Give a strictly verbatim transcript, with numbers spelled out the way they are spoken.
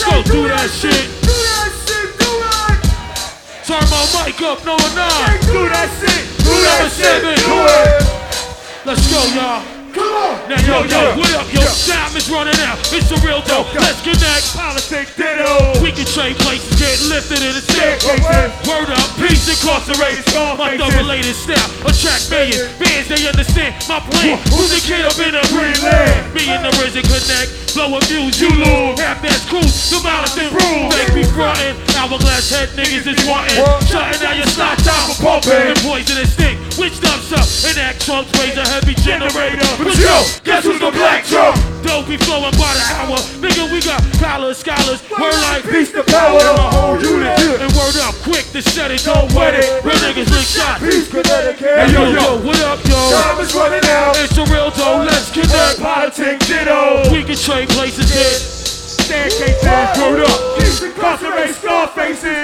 go, do that shit. Do that shit, do it. Turn my mic up, number nine. Do that shit, do Number that shit, seven. do it. Let's go, y'all. Come on. Now, yo, yo, Yeah. what up, yo? Yeah. Time is running out. It's the real dope. Yeah. Let's connect. Politics, ditto. We can trade places, get lifted in the stair. Staircases. Word up, peace incarcerated. My double lated style, attract millions. Bands, they understand my plan. Who's the kid up in the green land? Me and the RZA connect. Blow a fuse, you lose. Half that's cool, the malice and rule. They be frontin'. Hourglass head niggas is wantin'. Shutting down your slot time for pumping. And poison and stink. Which dumps up? And that trunks raise a heavy generator. But yo, guess who's the black drum? Dope be flowing by the hour. Nigga, we got collars, scholars. Word like Peace to power in my whole unit. and word up quick to set it, don't wet it. Real niggas lick shots. Peace, Connecticut. Hey, yo, yo, what up, yo? Time is running out. It's the real dough, let's connect. Politics, ditto. We can trade places, hit. Staircases. Word up. Keep incarcerated, scar faces.